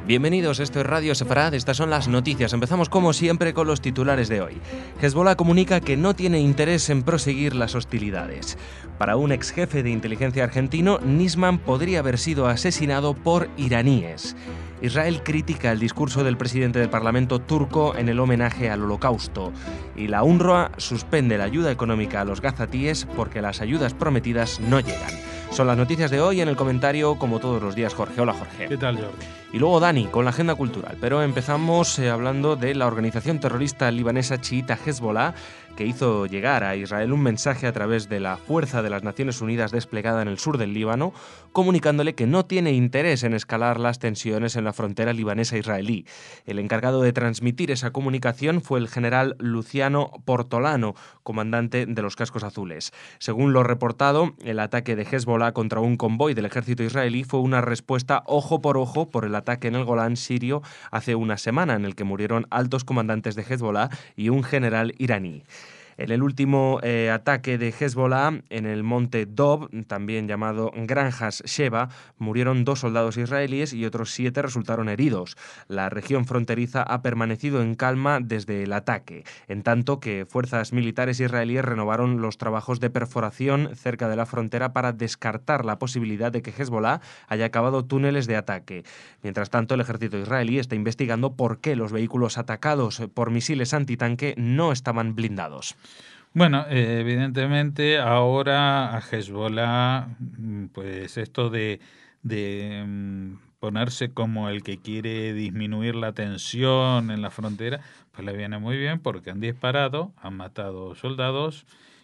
Bienvenidos, esto es Radio Sefarad, estas son las noticias. Empezamos como siempre con los titulares de hoy. Hezbollah comunica que no tiene interés en proseguir las hostilidades. Para un ex jefe de inteligencia argentino, Nisman podría haber sido asesinado por iraníes. Israel critica el discurso del presidente del Parlamento turco en el homenaje al Holocausto. Y la UNRWA suspende la ayuda económica a los gazatíes porque las ayudas prometidas no llegan. Son las noticias de hoy. En el comentario, como todos los días, Jorge. Hola, Jorge. ¿Qué tal, Jordi? Y luego Dani, con la agenda cultural. Pero empezamos hablando de la organización terrorista libanesa chiita Hezbollah, que hizo llegar a Israel un mensaje a través de la Fuerza de las Naciones Unidas desplegada en el sur del Líbano, comunicándole que no tiene interés en escalar las tensiones en la frontera libanesa-israelí. El encargado de transmitir esa comunicación fue el general Luciano Portolano, comandante de los Cascos Azules. Según lo reportado, el ataque de Hezbollah contra un convoy del ejército israelí fue una respuesta ojo por el ataque en el Golán sirio hace una semana, en el que murieron altos comandantes de Hezbollah y un general iraní. En el último ataque de Hezbollah en el monte Dob, también llamado Granjas Sheba, murieron 2 soldados israelíes y otros 7 resultaron heridos. La región fronteriza ha permanecido en calma desde el ataque, en tanto que fuerzas militares israelíes renovaron los trabajos de perforación cerca de la frontera para descartar la posibilidad de que Hezbollah haya cavado túneles de ataque. Mientras tanto, el ejército israelí está investigando por qué los vehículos atacados por misiles antitanque no estaban blindados. Bueno, evidentemente ahora a Hezbollah, pues esto de ponerse como el que quiere disminuir la tensión en la frontera, pues le viene muy bien porque han disparado, han matado soldados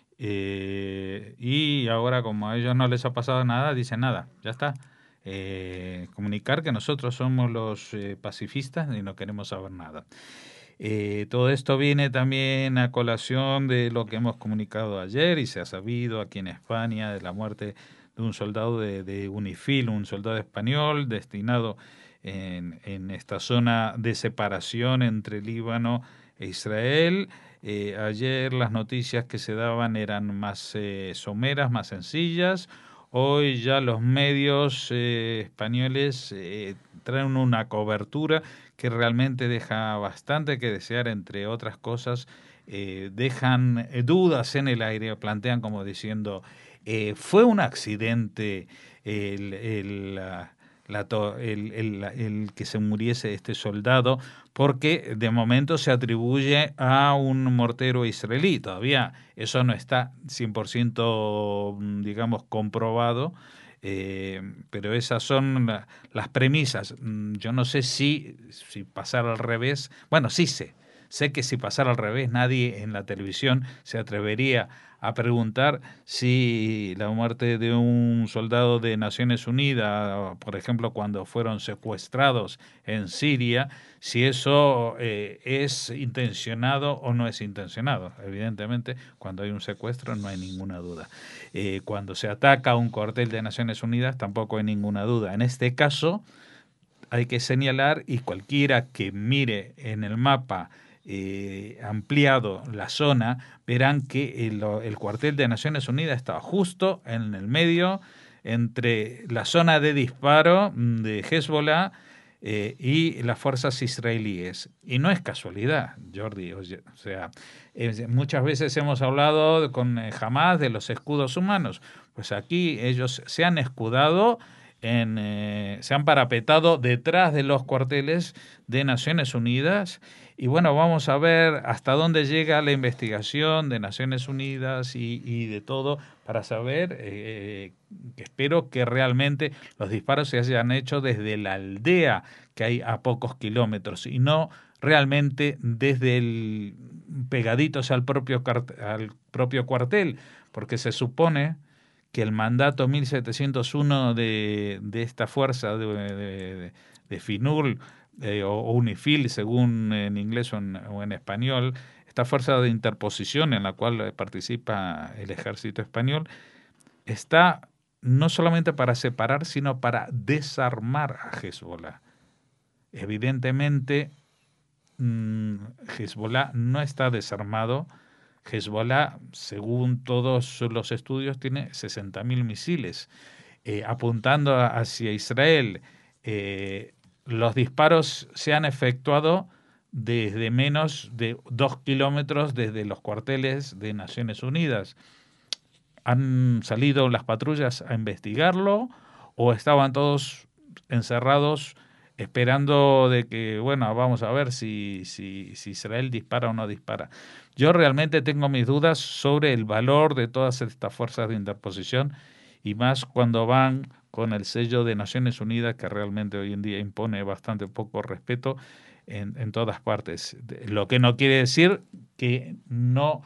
y ahora como a ellos no les ha pasado nada, dicen nada, ya está. Comunicar que nosotros somos los pacifistas y no queremos saber nada. Todo esto viene también a colación de lo que hemos comunicado ayer y se ha sabido aquí en España de la muerte de un soldado de UNIFIL, un soldado español destinado en esta zona de separación entre Líbano e Israel. Ayer las noticias que se daban eran más someras, más sencillas. Hoy ya los medios españoles traen una cobertura que realmente deja bastante que desear, entre otras cosas, dejan dudas en el aire, plantean como diciendo, ¿fue un accidente el que se muriese este soldado? Porque de momento se atribuye a un mortero israelí. Todavía eso no está 100%, digamos, comprobado, pero esas son las premisas. Yo no sé si pasara al revés. Bueno, sí sé que si pasara al revés nadie en la televisión se atrevería a preguntar si la muerte de un soldado de Naciones Unidas, por ejemplo, cuando fueron secuestrados en Siria, si eso es intencionado o no es intencionado. Evidentemente, cuando hay un secuestro no hay ninguna duda. Cuando se ataca un cuartel de Naciones Unidas tampoco hay ninguna duda. En este caso hay que señalar, y cualquiera que mire en el mapa ampliado la zona, verán que el cuartel de Naciones Unidas estaba justo en el medio entre la zona de disparo de Hezbollah y las fuerzas israelíes. Y no es casualidad, Jordi. O sea, muchas veces hemos hablado con Hamas de los escudos humanos. Pues aquí ellos se han escudado, se han parapetado detrás de los cuarteles de Naciones Unidas. Y bueno, vamos a ver hasta dónde llega la investigación de Naciones Unidas y de todo para saber, espero que realmente los disparos se hayan hecho desde la aldea que hay a pocos kilómetros y no realmente desde pegaditos al propio cuartel, porque se supone que el mandato 1701 de esta fuerza de FINUR, o UNIFIL, según en inglés o en español, esta fuerza de interposición en la cual participa el ejército español, está no solamente para separar, sino para desarmar a Hezbollah. Evidentemente, Hezbollah no está desarmado. Hezbollah, según todos los estudios, tiene 60.000 misiles apuntando hacia Israel. los disparos se han efectuado desde menos de 2 kilómetros desde los cuarteles de Naciones Unidas. ¿Han salido las patrullas a investigarlo o estaban todos encerrados esperando de que, bueno, vamos a ver si Israel dispara o no dispara? Yo realmente tengo mis dudas sobre el valor de todas estas fuerzas de interposición, y más cuando van con el sello de Naciones Unidas, que realmente hoy en día impone bastante poco respeto en todas partes. Lo que no quiere decir que no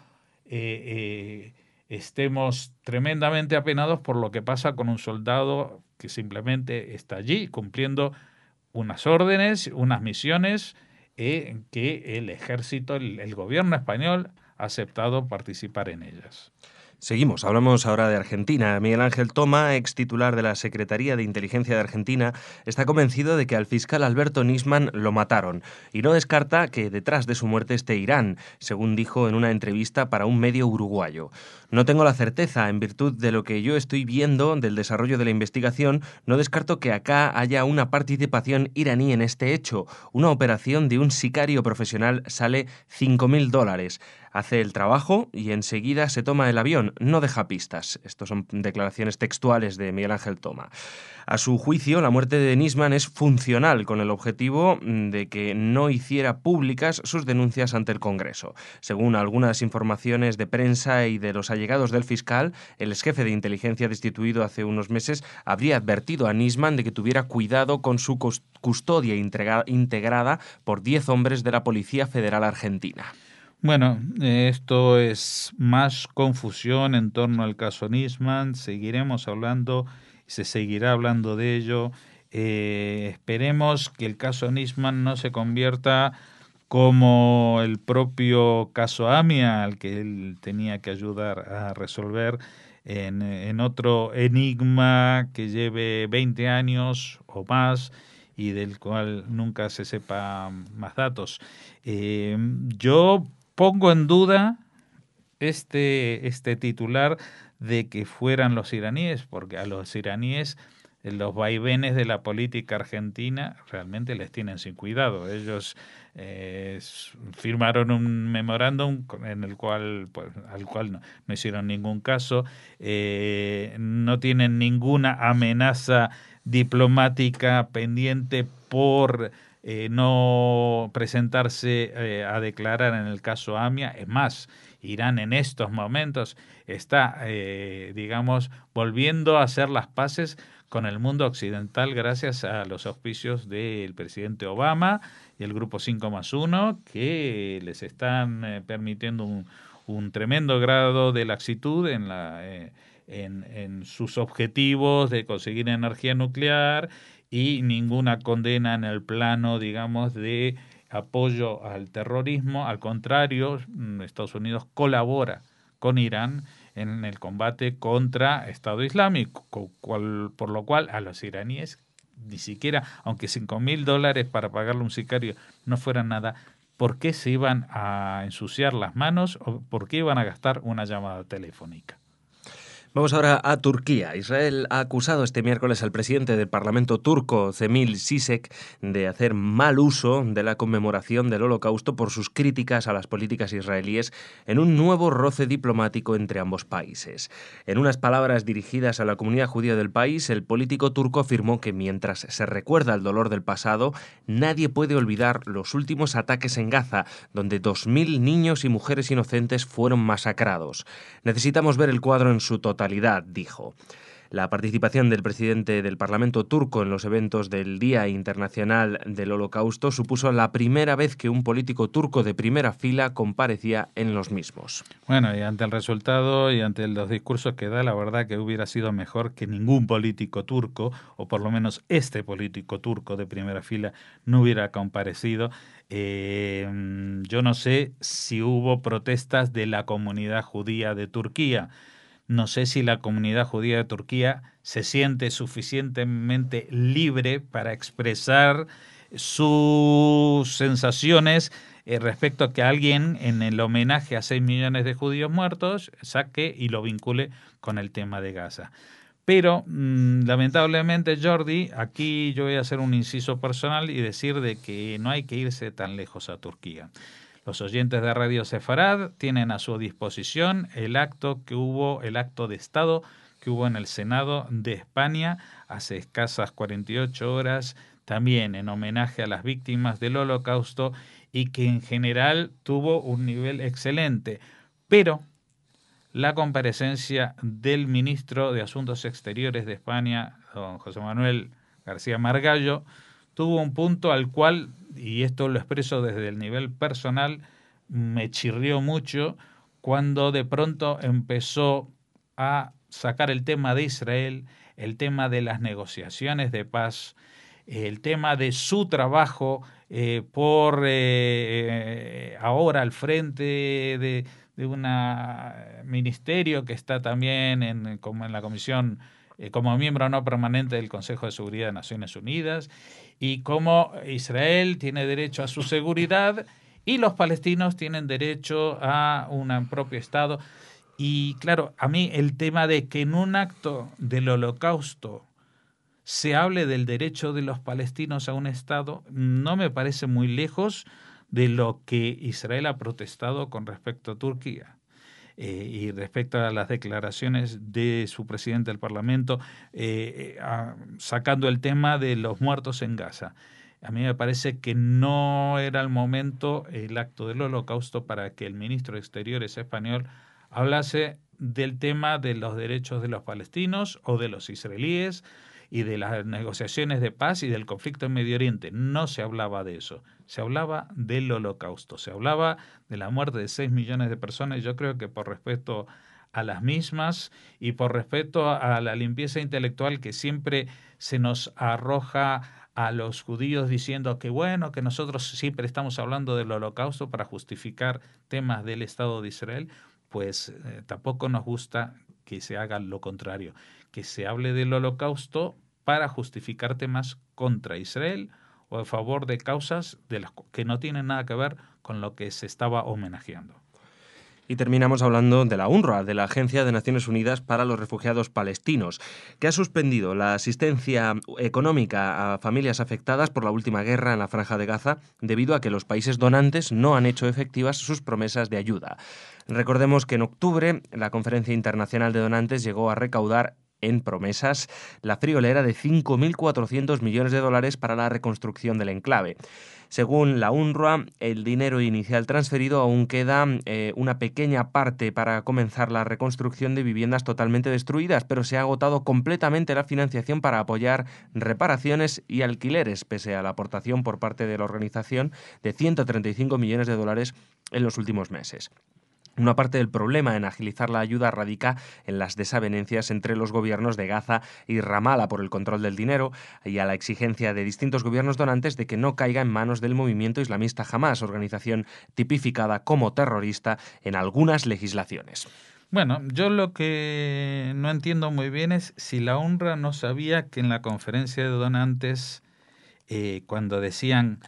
estemos tremendamente apenados por lo que pasa con un soldado que simplemente está allí cumpliendo unas órdenes, unas misiones que el ejército, el gobierno español ha aceptado participar en ellas. Seguimos, hablamos ahora de Argentina. Miguel Ángel Toma, ex titular de la Secretaría de Inteligencia de Argentina, está convencido de que al fiscal Alberto Nisman lo mataron y no descarta que detrás de su muerte esté Irán, según dijo en una entrevista para un medio uruguayo. No tengo la certeza, en virtud de lo que yo estoy viendo del desarrollo de la investigación, no descarto que acá haya una participación iraní en este hecho. Una operación de un sicario profesional sale $5.000. Hace el trabajo y enseguida se toma el avión, no deja pistas. Estas son declaraciones textuales de Miguel Ángel Toma. A su juicio, la muerte de Nisman es funcional con el objetivo de que no hiciera públicas sus denuncias ante el Congreso. Según algunas informaciones de prensa y de los allegados del fiscal, el exjefe de inteligencia destituido hace unos meses habría advertido a Nisman de que tuviera cuidado con su custodia integrada por 10 hombres de la Policía Federal Argentina. Bueno, esto es más confusión en torno al caso Nisman. Seguiremos hablando, se seguirá hablando de ello. Esperemos que el caso Nisman no se convierta como el propio caso AMIA, al que él tenía que ayudar a resolver, en otro enigma que lleve 20 años o más y del cual nunca se sepa más datos. Yo pongo en duda este titular de que fueran los iraníes, porque a los iraníes los vaivenes de la política argentina realmente les tienen sin cuidado. Ellos firmaron un memorándum en el cual, pues, al cual no hicieron ningún caso, no tienen ninguna amenaza diplomática pendiente por no presentarse a declarar en el caso AMIA. Es más, Irán en estos momentos está, digamos, volviendo a hacer las paces con el mundo occidental gracias a los auspicios del presidente Obama y el Grupo 5+1, que les están permitiendo un tremendo grado de laxitud en sus objetivos de conseguir energía nuclear, y ninguna condena en el plano, digamos, de apoyo al terrorismo. Al contrario, Estados Unidos colabora con Irán en el combate contra Estado Islámico, por lo cual a los iraníes ni siquiera, aunque $5.000 para pagarle un sicario no fuera nada, ¿por qué se iban a ensuciar las manos o por qué iban a gastar una llamada telefónica? Vamos ahora a Turquía. Israel ha acusado este miércoles al presidente del Parlamento turco, Cemil Sisek, de hacer mal uso de la conmemoración del Holocausto por sus críticas a las políticas israelíes en un nuevo roce diplomático entre ambos países. En unas palabras dirigidas a la comunidad judía del país, el político turco afirmó que mientras se recuerda el dolor del pasado, nadie puede olvidar los últimos ataques en Gaza, donde 2.000 niños y mujeres inocentes fueron masacrados. Necesitamos ver el cuadro en su totalidad, dijo. La participación del presidente del Parlamento turco en los eventos del Día Internacional del Holocausto supuso la primera vez que un político turco de primera fila comparecía en los mismos. Bueno, y ante el resultado y ante los discursos que da, la verdad que hubiera sido mejor que ningún político turco, o por lo menos este político turco de primera fila, no hubiera comparecido. Yo no sé si hubo protestas de la comunidad judía de Turquía. No sé si la comunidad judía de Turquía se siente suficientemente libre para expresar sus sensaciones respecto a que alguien, en el homenaje a 6 millones de judíos muertos, saque y lo vincule con el tema de Gaza. Pero lamentablemente, Jordi, aquí yo voy a hacer un inciso personal y decir de que no hay que irse tan lejos a Turquía. Los oyentes de Radio Sefarad tienen a su disposición el acto de Estado que hubo en el Senado de España hace escasas 48 horas, también en homenaje a las víctimas del Holocausto, y que en general tuvo un nivel excelente. Pero la comparecencia del ministro de Asuntos Exteriores de España, don José Manuel García Margallo, tuvo un punto al cual, y esto lo expreso desde el nivel personal, me chirrió mucho cuando de pronto empezó a sacar el tema de Israel, el tema de las negociaciones de paz, el tema de su trabajo por ahora al frente de un ministerio que está también como en la comisión, como miembro no permanente del Consejo de Seguridad de Naciones Unidas, y cómo Israel tiene derecho a su seguridad y los palestinos tienen derecho a un propio Estado. Y claro, a mí el tema de que en un acto del Holocausto se hable del derecho de los palestinos a un Estado no me parece muy lejos de lo que Israel ha protestado con respecto a Turquía. Y respecto a las declaraciones de su presidente del Parlamento, sacando el tema de los muertos en Gaza. A mí me parece que no era el momento, el acto del Holocausto, para que el ministro de Exteriores español hablase del tema de los derechos de los palestinos o de los israelíes y de las negociaciones de paz y del conflicto en Medio Oriente. No se hablaba de eso, se hablaba del Holocausto, se hablaba de la muerte de 6 millones de personas, y yo creo que por respeto a las mismas y por respeto a la limpieza intelectual que siempre se nos arroja a los judíos diciendo que bueno, que nosotros siempre estamos hablando del Holocausto para justificar temas del Estado de Israel, pues tampoco nos gusta que se haga lo contrario, que se hable del Holocausto para justificar temas contra Israel o a favor de causas que no tienen nada que ver con lo que se estaba homenajeando. Y terminamos hablando de la UNRWA, de la Agencia de Naciones Unidas para los Refugiados Palestinos, que ha suspendido la asistencia económica a familias afectadas por la última guerra en la Franja de Gaza debido a que los países donantes no han hecho efectivas sus promesas de ayuda. Recordemos que en octubre la Conferencia Internacional de Donantes llegó a recaudar en promesas la friolera de 5.400 millones de dólares para la reconstrucción del enclave. Según la UNRWA, el dinero inicial transferido aún queda una pequeña parte para comenzar la reconstrucción de viviendas totalmente destruidas, pero se ha agotado completamente la financiación para apoyar reparaciones y alquileres, pese a la aportación por parte de la organización de 135 millones de dólares en los últimos meses. Una parte del problema en agilizar la ayuda radica en las desavenencias entre los gobiernos de Gaza y Ramala por el control del dinero y a la exigencia de distintos gobiernos donantes de que no caiga en manos del movimiento islamista Hamás, organización tipificada como terrorista en algunas legislaciones. Bueno, yo lo que no entiendo muy bien es si la UNRWA no sabía que en la conferencia de donantes, cuando decían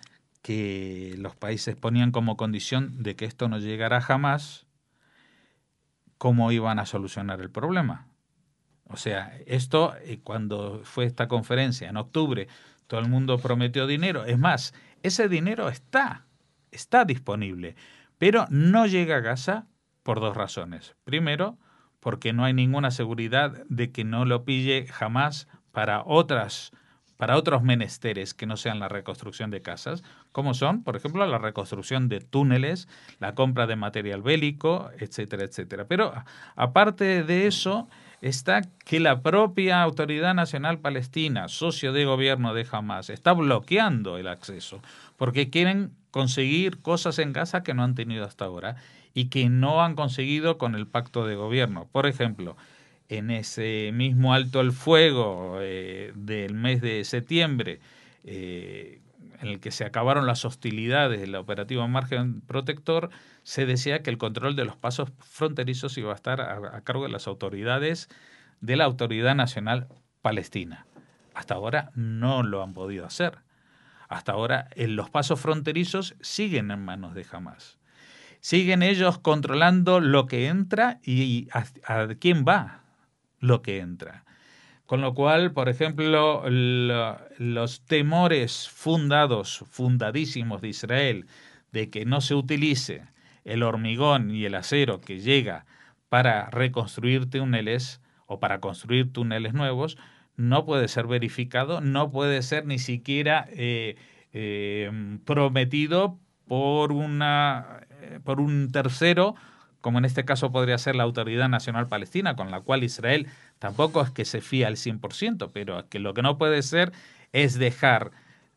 que los países ponían como condición de que esto no llegara jamás, cómo iban a solucionar el problema. O sea, esto cuando fue esta conferencia en octubre, todo el mundo prometió dinero. Es más, ese dinero está disponible, pero no llega a Gaza por dos razones. Primero, porque no hay ninguna seguridad de que no lo pille jamás para otros menesteres que no sean la reconstrucción de casas, como son, por ejemplo, la reconstrucción de túneles, la compra de material bélico, etcétera, etcétera. Pero aparte de eso, está que la propia Autoridad Nacional Palestina, socio de gobierno de Hamás, está bloqueando el acceso, porque quieren conseguir cosas en Gaza que no han tenido hasta ahora y que no han conseguido con el pacto de gobierno. Por ejemplo, en ese mismo alto el fuego del mes de septiembre, en el que se acabaron las hostilidades del operativo Margen Protector, se decía que el control de los pasos fronterizos iba a estar a cargo de las autoridades de la Autoridad Nacional Palestina. Hasta ahora no lo han podido hacer. Hasta ahora los pasos fronterizos siguen en manos de Hamás. Siguen ellos controlando lo que entra y a quién va lo que entra. Con lo cual, por ejemplo, los temores fundadísimos de Israel, de que no se utilice el hormigón y el acero que llega para reconstruir túneles o para construir túneles nuevos, no puede ser verificado, no puede ser ni siquiera prometido por un tercero, como en este caso podría ser la Autoridad Nacional Palestina, con la cual Israel tampoco es que se fía al 100%, pero que lo que no puede ser es dejar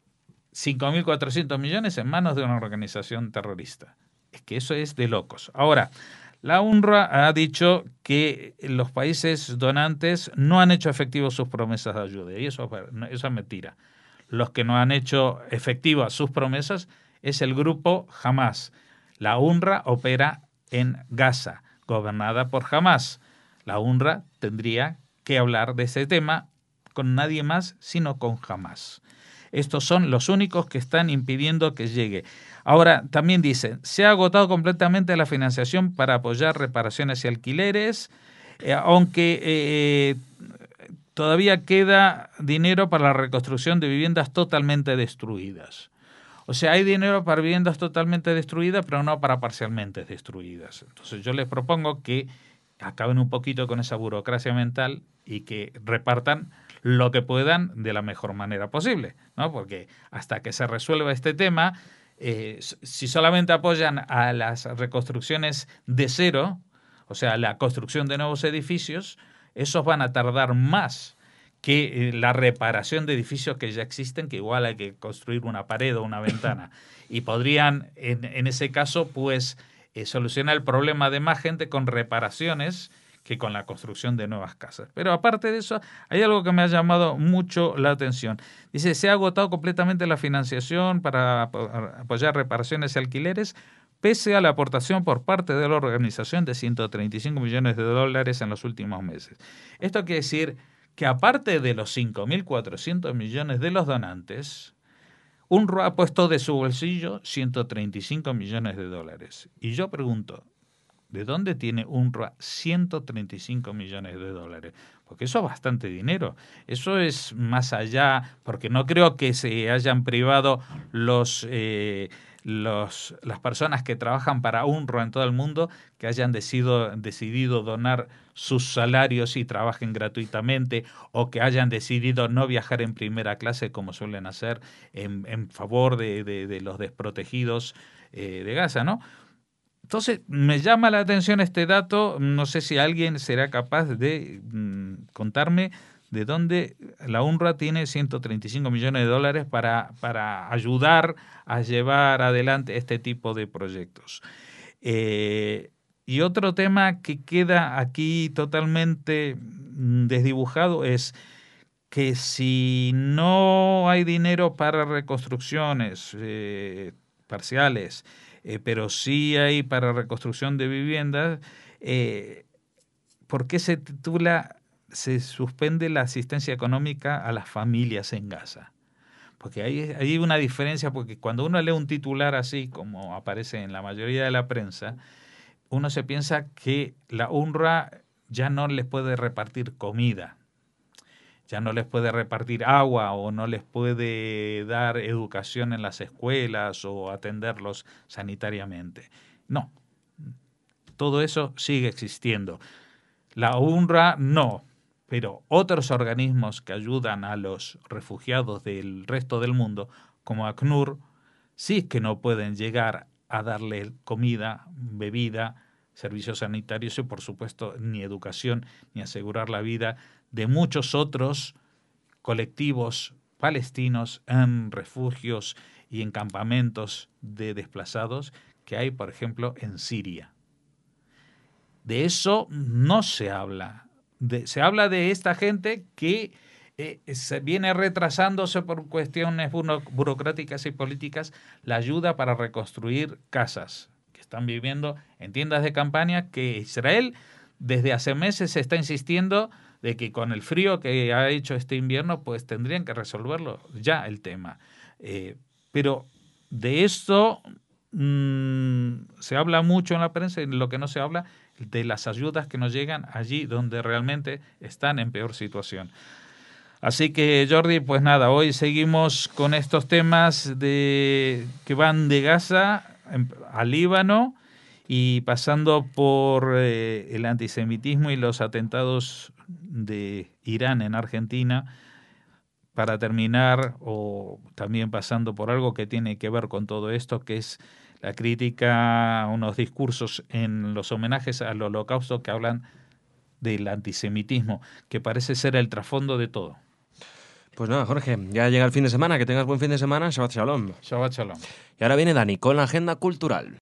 5.400 millones en manos de una organización terrorista. Es que eso es de locos. Ahora, la UNRWA ha dicho que los países donantes no han hecho efectivos sus promesas de ayuda, y eso es mentira. Los que no han hecho efectivas sus promesas es el grupo Hamas. La UNRWA opera en Gaza, gobernada por Hamas. La UNRWA tendría que hablar de ese tema con nadie más, sino con Hamas. Estos son los únicos que están impidiendo que llegue. Ahora, también dicen, se ha agotado completamente la financiación para apoyar reparaciones y alquileres, aunque todavía queda dinero para la reconstrucción de viviendas totalmente destruidas. O sea, hay dinero para viviendas totalmente destruidas, pero no para parcialmente destruidas. Entonces yo les propongo que acaben un poquito con esa burocracia mental y que repartan lo que puedan de la mejor manera posible, ¿no? Porque hasta que se resuelva este tema, si solamente apoyan a las reconstrucciones de cero, o sea, la construcción de nuevos edificios, esos van a tardar más que la reparación de edificios que ya existen, que igual hay que construir una pared o una ventana. Y podrían, en ese caso, pues, solucionar el problema de más gente con reparaciones que con la construcción de nuevas casas. Pero aparte de eso, hay algo que me ha llamado mucho la atención. Dice, se ha agotado completamente la financiación para apoyar reparaciones y alquileres, pese a la aportación por parte de la organización de 135 millones de dólares en los últimos meses. Esto quiere decir que aparte de los 5.400 millones de los donantes, UNRWA ha puesto de su bolsillo 135 millones de dólares. Y yo pregunto, ¿de dónde tiene UNRWA 135 millones de dólares? Porque eso es bastante dinero. Eso es más allá, porque no creo que se hayan privado las personas que trabajan para UNRWA en todo el mundo, que hayan decidido donar sus salarios y trabajen gratuitamente, o que hayan decidido no viajar en primera clase como suelen hacer en favor de los desprotegidos de Gaza, ¿no? Entonces, me llama la atención este dato, no sé si alguien será capaz de contarme de dónde la UNRWA tiene 135 millones de dólares para ayudar a llevar adelante este tipo de proyectos. Y otro tema que queda aquí totalmente desdibujado es que si no hay dinero para reconstrucciones parciales, pero sí hay para reconstrucción de viviendas, ¿por qué se suspende la asistencia económica a las familias en Gaza? Porque hay una diferencia, porque cuando uno lee un titular así, como aparece en la mayoría de la prensa, uno se piensa que la UNRWA ya no les puede repartir comida, ya no les puede repartir agua o no les puede dar educación en las escuelas o atenderlos sanitariamente. No, todo eso sigue existiendo. La UNRWA no, pero otros organismos que ayudan a los refugiados del resto del mundo, como ACNUR, sí que no pueden llegar a darle comida, bebida, servicios sanitarios y, por supuesto, ni educación, ni asegurar la vida de muchos otros colectivos palestinos en refugios y en campamentos de desplazados que hay, por ejemplo, en Siria. De eso no se habla. Se habla de esta gente que se viene retrasándose por cuestiones burocráticas y políticas la ayuda para reconstruir casas que están viviendo en tiendas de campaña, que Israel desde hace meses está insistiendo de que con el frío que ha hecho este invierno, pues tendrían que resolverlo ya el tema. Pero de esto se habla mucho en la prensa y lo que no se habla de las ayudas que nos llegan allí donde realmente están en peor situación. Así que, Jordi, pues nada, hoy seguimos con estos temas que van de Gaza al Líbano y pasando por el antisemitismo y los atentados de Irán en Argentina, para terminar, o también pasando por algo que tiene que ver con todo esto, que es la crítica a unos discursos en los homenajes al Holocausto que hablan del antisemitismo, que parece ser el trasfondo de todo. Pues nada, Jorge, ya llega el fin de semana, que tengas buen fin de semana, Shabbat Shalom. Shabbat Shalom. Y ahora viene Dani con la agenda cultural.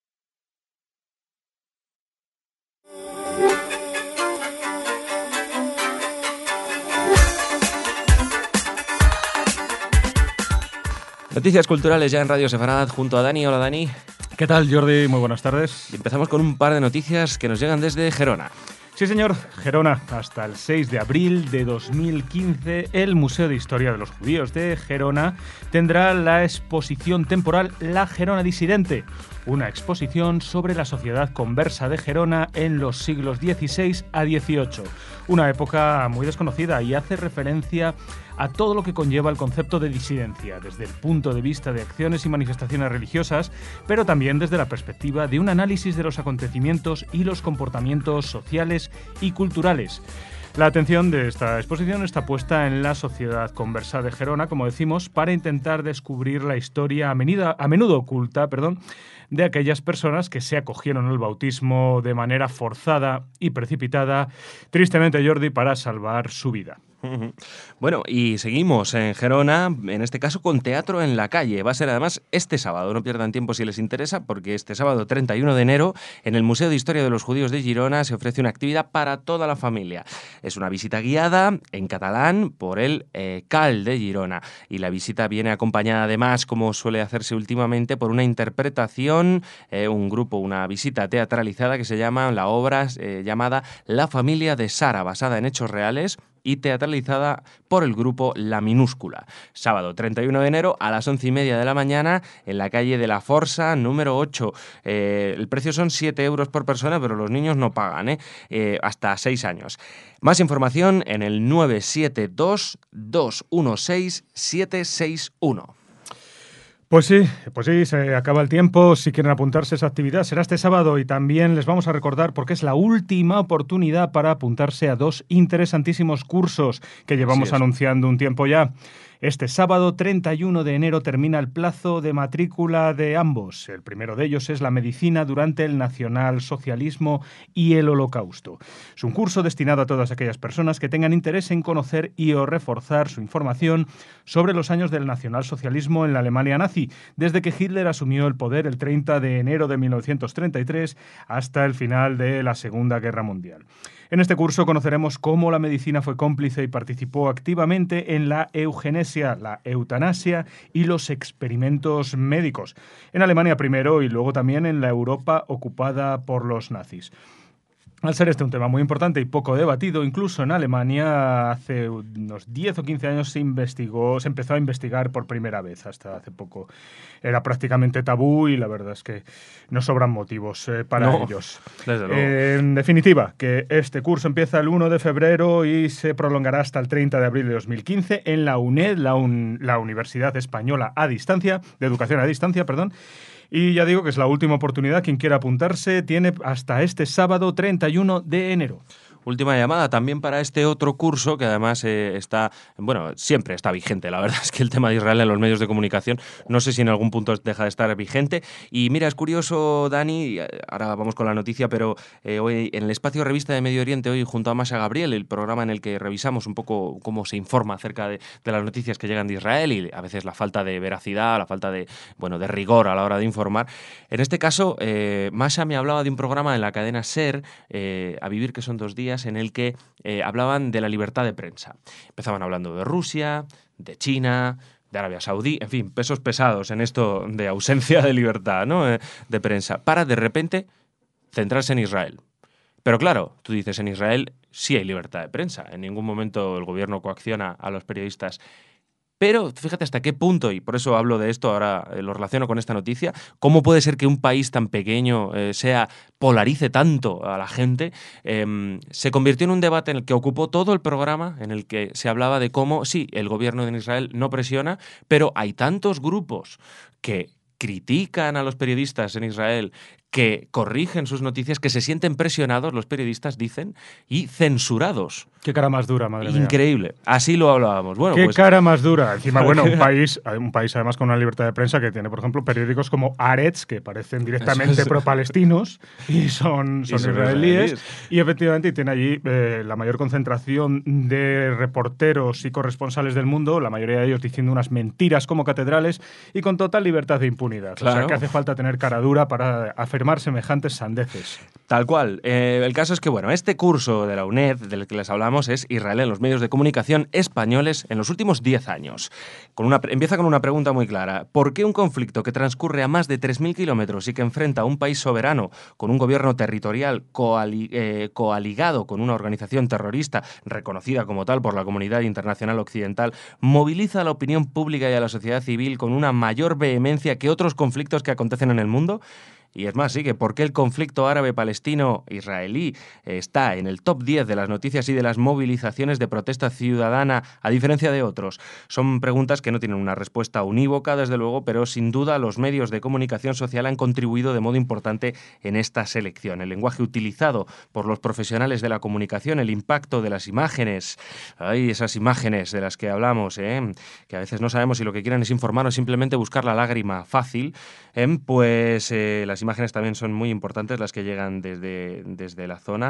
Noticias culturales ya en Radio Sefarad junto a Dani. Hola, Dani. ¿Qué tal, Jordi? Muy buenas tardes. Y empezamos con un par de noticias que nos llegan desde Gerona. Sí, señor. Gerona. Hasta el 6 de abril de 2015, el Museo de Historia de los Judíos de Gerona tendrá la exposición temporal La Gerona Disidente, una exposición sobre la sociedad conversa de Gerona en los siglos XVI a XVIII, una época muy desconocida y hace referencia a todo lo que conlleva el concepto de disidencia, desde el punto de vista de acciones y manifestaciones religiosas, pero también desde la perspectiva de un análisis de los acontecimientos y los comportamientos sociales y culturales. La atención de esta exposición está puesta en la sociedad conversa de Gerona, como decimos, para intentar descubrir la historia a menudo oculta, de aquellas personas que se acogieron al bautismo de manera forzada y precipitada, tristemente, Jordi, para salvar su vida. Bueno, y seguimos en Gerona, en este caso con Teatro en la Calle. Va a ser además este sábado, no pierdan tiempo si les interesa, porque este sábado 31 de enero en el Museo de Historia de los Judíos de Girona se ofrece una actividad para toda la familia. Es una visita guiada en catalán por el CAL de Girona, y la visita viene acompañada además, como suele hacerse últimamente, por una interpretación, una visita teatralizada que se llama la obra llamada La familia de Sara, basada en hechos reales y teatralizada por el grupo La Minúscula. Sábado 31 de enero a las 11:30 de la mañana en la calle de la Força, número 8. El precio son 7 euros por persona, pero los niños no pagan, hasta 6 años. Más información en el 972 216 761. Pues sí, se acaba el tiempo. Si quieren apuntarse a esa actividad, será este sábado, y también les vamos a recordar porque es la última oportunidad para apuntarse a 2 interesantísimos cursos que llevamos anunciando un tiempo ya. Este sábado 31 de enero termina el plazo de matrícula de ambos. El primero de ellos es la medicina durante el nacionalsocialismo y el Holocausto. Es un curso destinado a todas aquellas personas que tengan interés en conocer y o reforzar su información sobre los años del nacionalsocialismo en la Alemania nazi, desde que Hitler asumió el poder el 30 de enero de 1933 hasta el final de la Segunda Guerra Mundial. En este curso conoceremos cómo la medicina fue cómplice y participó activamente en la eugenesia, la eutanasia y los experimentos médicos, en Alemania primero y luego también en la Europa ocupada por los nazis. Al ser este un tema muy importante y poco debatido, incluso en Alemania hace unos 10 o 15 años se empezó a investigar por primera vez. Hasta hace poco era prácticamente tabú y la verdad es que no sobran motivos para ellos. Desde luego. En definitiva, que este curso empieza el 1 de febrero y se prolongará hasta el 30 de abril de 2015 en la UNED, la Universidad Española de Educación a Distancia, Y ya digo que es la última oportunidad. Quien quiera apuntarse tiene hasta este sábado 31 de enero. Última llamada también para este otro curso que además siempre está vigente. La verdad es que el tema de Israel en los medios de comunicación no sé si en algún punto deja de estar vigente. Y mira, es curioso, Dani, ahora vamos con la noticia, pero hoy en el espacio Revista de Medio Oriente, hoy junto a Masha Gabriel, el programa en el que revisamos un poco cómo se informa acerca de las noticias que llegan de Israel y a veces la falta de veracidad, la falta de rigor a la hora de informar. En este caso, Masha me hablaba de un programa en la cadena SER, A Vivir, que son 2 días, en el que hablaban de la libertad de prensa. Empezaban hablando de Rusia, de China, de Arabia Saudí, en fin, pesos pesados en esto de ausencia de libertad, ¿no? De prensa, para de repente centrarse en Israel. Pero claro, tú dices, en Israel sí hay libertad de prensa, en ningún momento el gobierno coacciona a los periodistas. Pero fíjate hasta qué punto, y por eso hablo de esto, ahora lo relaciono con esta noticia, cómo puede ser que un país tan pequeño polarice tanto a la gente. Se convirtió en un debate en el que ocupó todo el programa, en el que se hablaba de cómo, sí, el gobierno de Israel no presiona, pero hay tantos grupos que critican a los periodistas en Israel, que corrigen sus noticias, que se sienten presionados, los periodistas dicen, y censurados. Qué cara más dura, madre mía. Increíble. Así lo hablábamos. Bueno, Qué pues, cara más dura. Encima, bueno, un país además con una libertad de prensa que tiene, por ejemplo, periódicos como Haaretz, que parecen directamente pro-palestinos y son israelíes. Y efectivamente tiene allí la mayor concentración de reporteros y corresponsales del mundo, la mayoría de ellos diciendo unas mentiras como catedrales y con total libertad de impunidad. Claro. O sea, que hace falta tener cara dura para afirmar semejantes sandeces. Tal cual. El caso es que, bueno, este curso de la UNED, del que les hablamos, es Israel en los medios de comunicación españoles en los últimos 10 años. Empieza con una pregunta muy clara. ¿Por qué un conflicto que transcurre a más de 3.000 kilómetros y que enfrenta a un país soberano con un gobierno territorial coaligado con una organización terrorista reconocida como tal por la comunidad internacional occidental, moviliza a la opinión pública y a la sociedad civil con una mayor vehemencia que otros conflictos que acontecen en el mundo? Y es más, sí, que ¿por qué el conflicto árabe-palestino-israelí está en el top 10 de las noticias y de las movilizaciones de protesta ciudadana, a diferencia de otros? Son preguntas que no tienen una respuesta unívoca, desde luego, pero sin duda los medios de comunicación social han contribuido de modo importante en esta selección. El lenguaje utilizado por los profesionales de la comunicación, el impacto de las imágenes, esas imágenes de las que hablamos, que a veces no sabemos si lo que quieren es informar o simplemente buscar la lágrima fácil, pues las imágenes también son muy importantes, las que llegan desde la zona.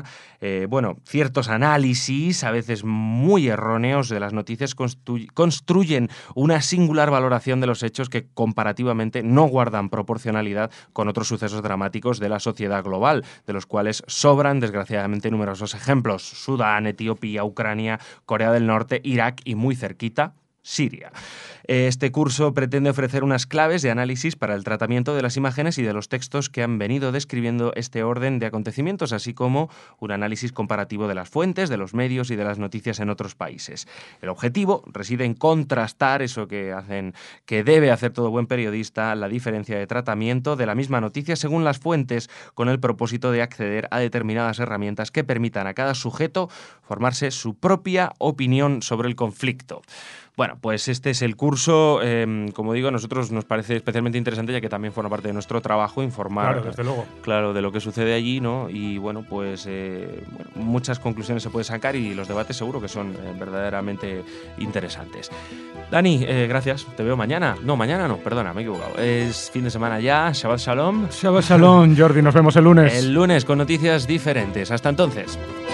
Ciertos análisis, a veces muy erróneos, de las noticias construyen una singular valoración de los hechos que comparativamente no guardan proporcionalidad con otros sucesos dramáticos de la sociedad global, de los cuales sobran, desgraciadamente, numerosos ejemplos. Sudán, Etiopía, Ucrania, Corea del Norte, Irak y muy cerquita, Siria. Este curso pretende ofrecer unas claves de análisis para el tratamiento de las imágenes y de los textos que han venido describiendo este orden de acontecimientos, así como un análisis comparativo de las fuentes, de los medios y de las noticias en otros países. El objetivo reside en contrastar eso que debe hacer todo buen periodista, la diferencia de tratamiento de la misma noticia según las fuentes, con el propósito de acceder a determinadas herramientas que permitan a cada sujeto formarse su propia opinión sobre el conflicto. Bueno, pues este es el curso. Como digo, a nosotros nos parece especialmente interesante, ya que también forma parte de nuestro trabajo informar, claro, desde luego, claro, de lo que sucede allí, ¿no? Y bueno, pues muchas conclusiones se pueden sacar y los debates seguro que son verdaderamente interesantes. Dani, gracias. Te veo mañana. No, mañana no, perdona, me he equivocado. Es fin de semana ya. Shabbat Shalom. Shabbat Shalom, Jordi. Nos vemos el lunes. El lunes con noticias diferentes. Hasta entonces.